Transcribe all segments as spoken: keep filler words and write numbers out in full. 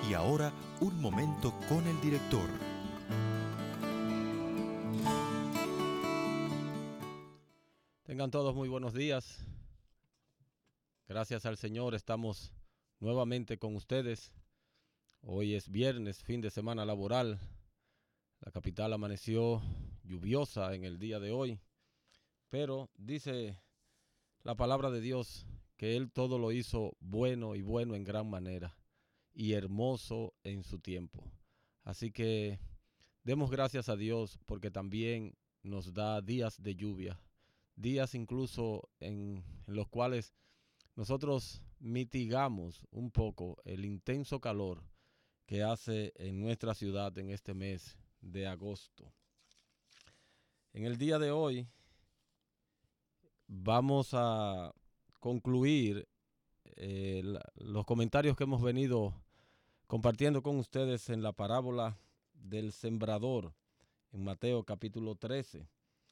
Y ahora, un momento con el director. Tengan todos muy buenos días. Gracias al Señor estamos nuevamente con ustedes. Hoy es viernes, fin de semana laboral. La capital amaneció lluviosa en el día de hoy, pero dice la palabra de Dios que Él todo lo hizo bueno y bueno en gran manera y hermoso en su tiempo. Así que demos gracias a Dios porque también nos da días de lluvia, días incluso en, en los cuales nosotros mitigamos un poco el intenso calor que hace en nuestra ciudad en este mes de agosto. En el día de hoy vamos a concluir eh, la, los comentarios que hemos venido compartiendo con ustedes en la parábola del sembrador en Mateo capítulo trece.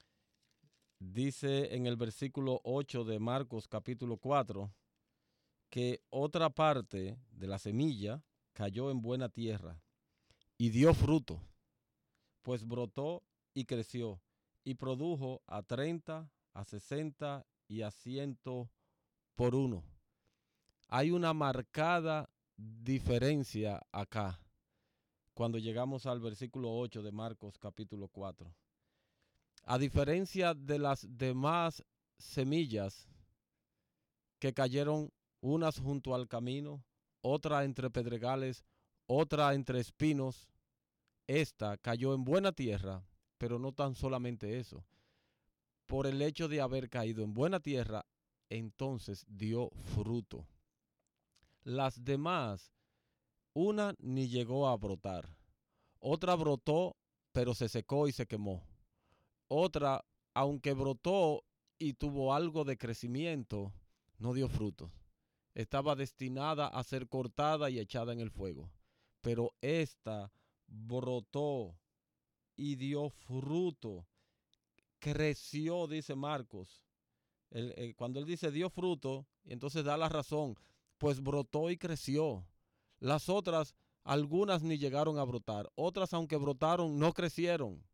Dice en el versículo ocho de Marcos capítulo cuatro que otra parte de la semilla cayó en buena tierra y dio fruto, pues brotó y creció y produjo a treinta, a sesenta y a ciento por uno. Hay una marcada diferencia acá cuando llegamos al versículo ocho de Marcos capítulo cuatro. A diferencia de las demás semillas que cayeron unas junto al camino, otra entre pedregales, otra entre espinos, esta cayó en buena tierra, pero no tan solamente eso. Por el hecho de haber caído en buena tierra, entonces dio fruto. Las demás, una ni llegó a brotar, otra brotó, pero se secó y se quemó. Otra, aunque brotó y tuvo algo de crecimiento, no dio frutos. Estaba destinada a ser cortada y echada en el fuego. Pero esta brotó y dio fruto. Creció, dice Marcos. El, el, cuando él dice dio fruto, entonces da la razón. Pues brotó y creció. Las otras, algunas ni llegaron a brotar. Otras, aunque brotaron, no crecieron.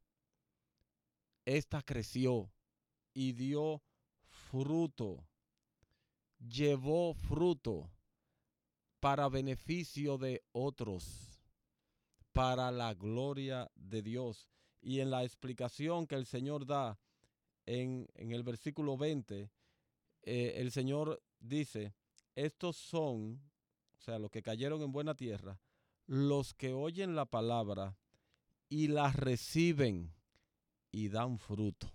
Esta creció y dio fruto. Llevó fruto para beneficio de otros, para la gloria de Dios. Y en la explicación que el Señor da en, en el versículo veinte, eh, el Señor dice, estos son, o sea, los que cayeron en buena tierra, los que oyen la palabra y la reciben y dan fruto.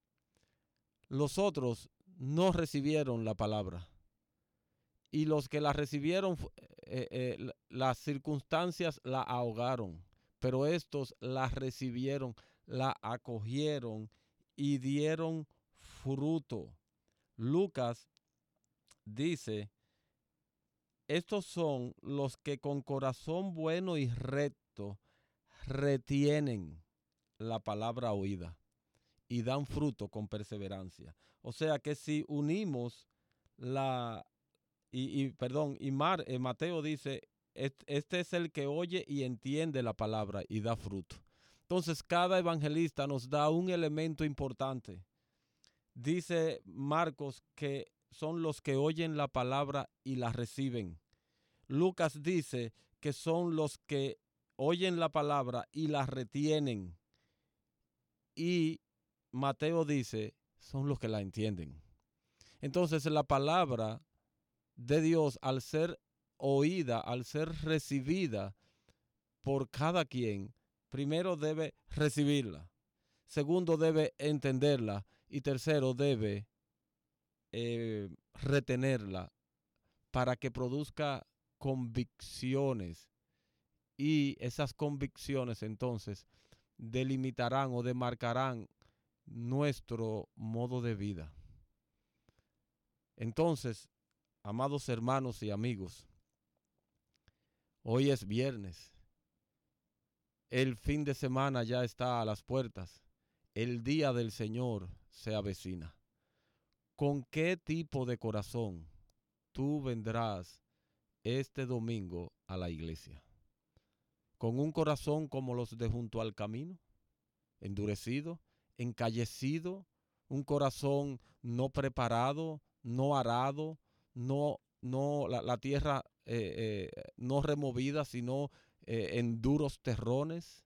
Los otros no recibieron la palabra. Y los que la recibieron, eh, eh, las circunstancias la ahogaron. Pero estos la recibieron, la acogieron y dieron fruto. Lucas dice, estos son los que con corazón bueno y recto retienen la palabra oída y dan fruto con perseverancia. O sea que si unimos la, y, y perdón, y Mar, eh, Mateo dice, este es el que oye y entiende la palabra y da fruto. Entonces cada evangelista nos da un elemento importante. Dice Marcos que son los que oyen la palabra y la reciben. Lucas dice que son los que oyen la palabra y la retienen. Y Mateo dice, son los que la entienden. Entonces la palabra de Dios, al ser oída, al ser recibida por cada quien, primero debe recibirla, segundo debe entenderla y tercero debe eh, retenerla para que produzca convicciones, y esas convicciones entonces delimitarán o demarcarán nuestro modo de vida. Entonces, amados hermanos y amigos, hoy es viernes. El fin de semana ya está a las puertas. El día del Señor se avecina. ¿Con qué tipo de corazón tú vendrás este domingo a la iglesia? con un corazón como los de junto al camino, endurecido, encallecido, un corazón no preparado, no arado, no, no la, la tierra eh, eh, no removida, sino eh, en duros terrones.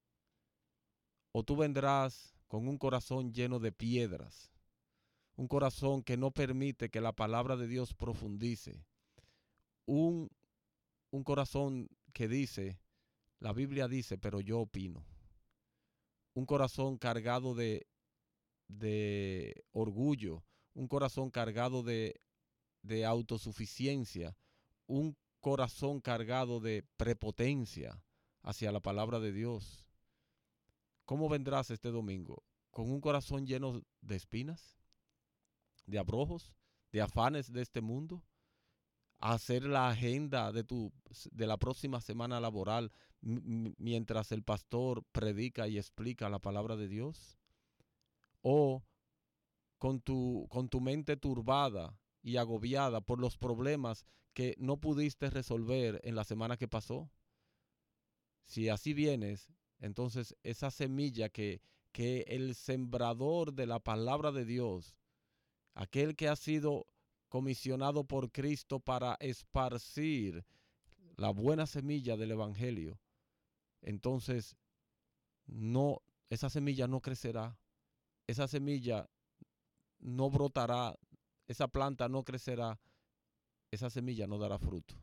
O tú vendrás con un corazón lleno de piedras, un corazón que no permite que la palabra de Dios profundice, un, un corazón que dice, la Biblia dice, pero yo opino, un corazón cargado de, de orgullo, un corazón cargado de, de autosuficiencia, un corazón cargado de prepotencia hacia la palabra de Dios. ¿Cómo vendrás este domingo? ¿Con un corazón lleno de espinas, de abrojos, de afanes de este mundo? ¿A hacer la agenda de, tu, de la próxima semana laboral mientras el pastor predica y explica la palabra de Dios? ¿O con tu, con tu mente turbada y agobiada por los problemas que no pudiste resolver en la semana que pasó? Si así vienes, entonces esa semilla que, que el sembrador de la palabra de Dios, aquel que ha sido comisionado por Cristo para esparcir la buena semilla del evangelio, entonces no, esa semilla no crecerá, esa semilla no brotará, esa planta no crecerá, esa semilla no dará fruto.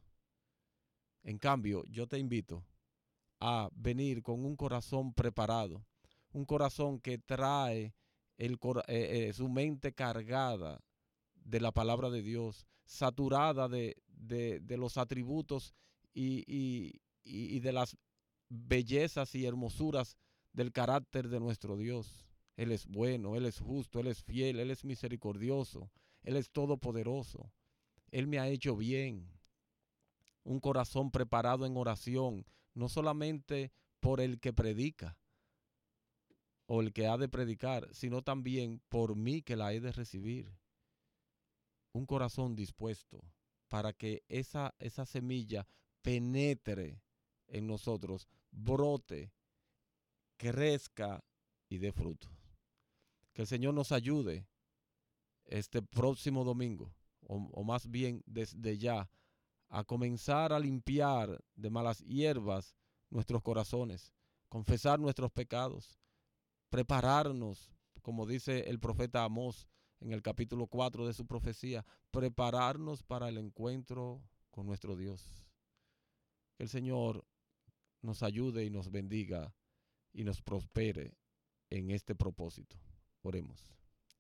En cambio, yo te invito a venir con un corazón preparado, un corazón que trae el, eh, eh, su mente cargada de la palabra de Dios, saturada de, de, de los atributos y, y, y de las bellezas y hermosuras del carácter de nuestro Dios. Él es bueno, Él es justo, Él es fiel, Él es misericordioso, Él es todopoderoso. Él me ha hecho bien. Un corazón preparado en oración, no solamente por el que predica o el que ha de predicar, sino también por mí que la he de recibir. Un corazón dispuesto para que esa, esa semilla penetre en nosotros, brote, crezca y dé fruto. Que el Señor nos ayude este próximo domingo, o, o más bien desde ya, a comenzar a limpiar de malas hierbas nuestros corazones, confesar nuestros pecados, prepararnos, como dice el profeta Amós en el capítulo cuatro de su profecía, prepararnos para el encuentro con nuestro Dios. Que el Señor nos ayude y nos bendiga y nos prospere en este propósito. Oremos.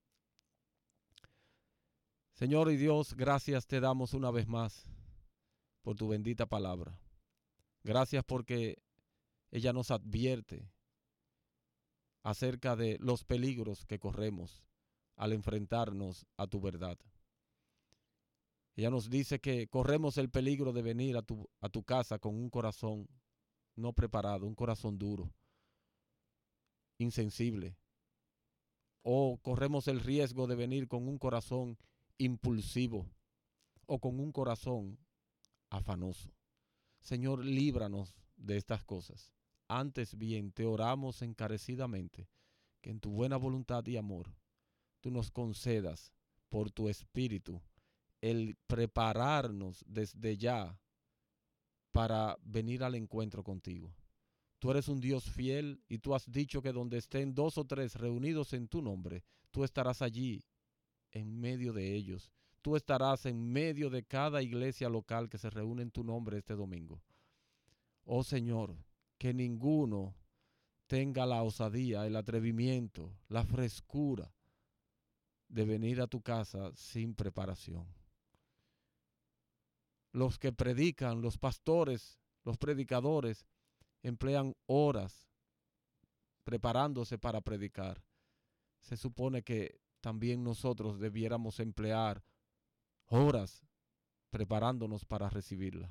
Señor y Dios, gracias te damos una vez más por tu bendita palabra. Gracias porque ella nos advierte acerca de los peligros que corremos al enfrentarnos a tu verdad. Ella nos dice que corremos el peligro de venir a tu, a tu casa con un corazón no preparado, un corazón duro, insensible. O corremos el riesgo de venir con un corazón impulsivo o con un corazón afanoso. Señor, líbranos de estas cosas. Antes bien, te oramos encarecidamente que en tu buena voluntad y amor tú nos concedas por tu Espíritu el prepararnos desde ya para venir al encuentro contigo. Tú eres un Dios fiel y tú has dicho que donde estén dos o tres reunidos en tu nombre, tú estarás allí en medio de ellos. Tú estarás en medio de cada iglesia local que se reúne en tu nombre este domingo. Oh Señor, que ninguno tenga la osadía, el atrevimiento, la frescura de venir a tu casa sin preparación. Los que predican, los pastores, los predicadores, emplean horas preparándose para predicar. Se supone que también nosotros debiéramos emplear horas preparándonos para recibirla.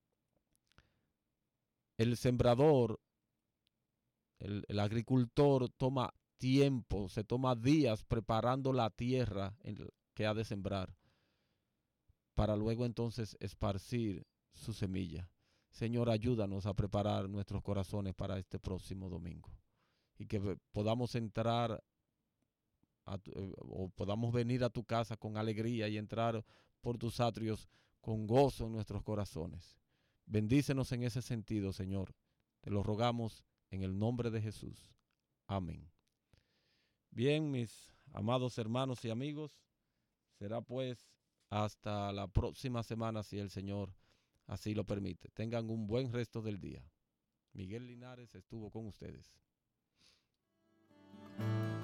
El sembrador, el, el agricultor toma tiempo, se toma días preparando la tierra en que ha de sembrar, para luego entonces esparcir su semilla. Señor, ayúdanos a preparar nuestros corazones para este próximo domingo y que podamos entrar a tu, eh, o podamos venir a tu casa con alegría y entrar por tus atrios con gozo en nuestros corazones. Bendícenos en ese sentido, Señor. Te lo rogamos en el nombre de Jesús. Amén. Bien, mis amados hermanos y amigos, será pues hasta la próxima semana si el Señor así lo permite. Tengan un buen resto del día. Miguel Linares estuvo con ustedes.